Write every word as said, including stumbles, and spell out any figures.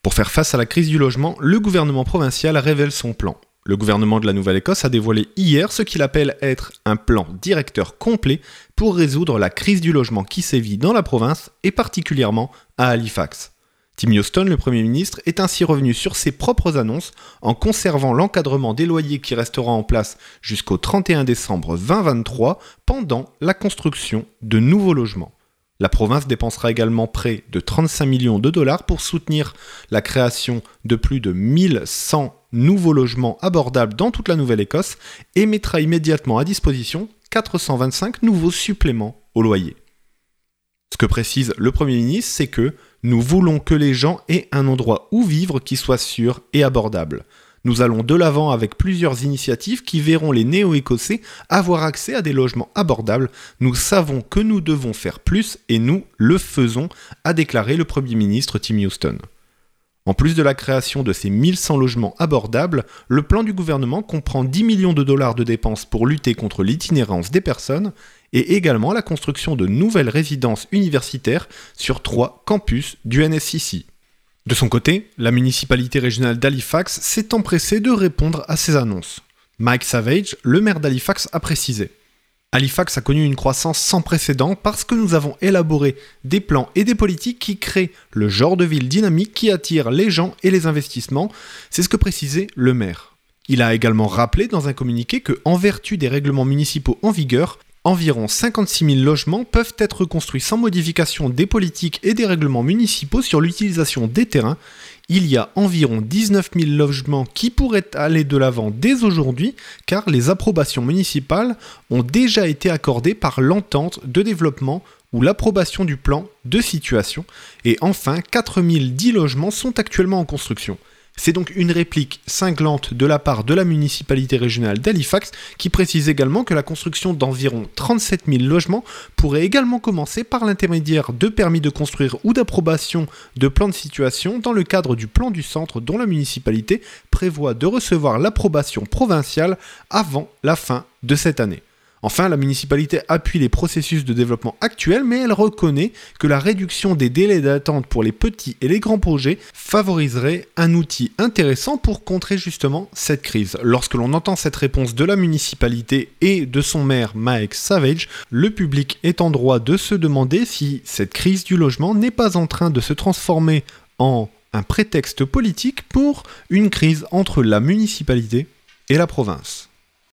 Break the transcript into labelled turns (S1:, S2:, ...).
S1: Pour faire face à la crise du logement, le gouvernement provincial révèle son plan. Le gouvernement de la Nouvelle-Écosse a dévoilé hier ce qu'il appelle être un plan directeur complet pour résoudre la crise du logement qui sévit dans la province et particulièrement à Halifax. Tim Huston, le Premier ministre, est ainsi revenu sur ses propres annonces en conservant l'encadrement des loyers qui restera en place jusqu'au trente et un décembre vingt vingt-trois pendant la construction de nouveaux logements. La province dépensera également près de trente-cinq millions de dollars pour soutenir la création de plus de mille cent nouveaux logements abordables dans toute la Nouvelle-Écosse et mettra immédiatement à disposition quatre cent vingt-cinq nouveaux suppléments au loyer. Ce que précise le Premier ministre, c'est que nous voulons que les gens aient un endroit où vivre qui soit sûr et abordable. Nous allons de l'avant avec plusieurs initiatives qui verront les néo-écossais avoir accès à des logements abordables. Nous savons que nous devons faire plus et nous le faisons, a déclaré le Premier ministre Tim Huston. En plus de la création de ces mille cent logements abordables, le plan du gouvernement comprend dix millions de dollars de dépenses pour lutter contre l'itinérance des personnes et également la construction de nouvelles résidences universitaires sur trois campus du N S C C. De son côté, la municipalité régionale d'Halifax s'est empressée de répondre à ces annonces. Mike Savage, le maire d'Halifax, a précisé « Halifax a connu une croissance sans précédent parce que nous avons élaboré des plans et des politiques qui créent le genre de ville dynamique qui attire les gens et les investissements », c'est ce que précisait le maire. Il a également rappelé dans un communiqué que, en vertu des règlements municipaux en vigueur, environ cinquante-six mille logements peuvent être construits sans modification des politiques et des règlements municipaux sur l'utilisation des terrains. Il y a environ dix-neuf mille logements qui pourraient aller de l'avant dès aujourd'hui, car les approbations municipales ont déjà été accordées par l'entente de développement ou l'approbation du plan de situation. Et enfin, quatre mille dix logements sont actuellement en construction. C'est donc une réplique cinglante de la part de la municipalité régionale d'Halifax qui précise également que la construction d'environ trente-sept mille logements pourrait également commencer par l'intermédiaire de permis de construire ou d'approbation de plans de situation dans le cadre du plan du centre dont la municipalité prévoit de recevoir l'approbation provinciale avant la fin de cette année. Enfin, la municipalité appuie les processus de développement actuels, mais elle reconnaît que la réduction des délais d'attente pour les petits et les grands projets favoriserait un outil intéressant pour contrer justement cette crise. Lorsque l'on entend cette réponse de la municipalité et de son maire Mike Savage, le public est en droit de se demander si cette crise du logement n'est pas en train de se transformer en un prétexte politique pour une crise entre la municipalité et la province.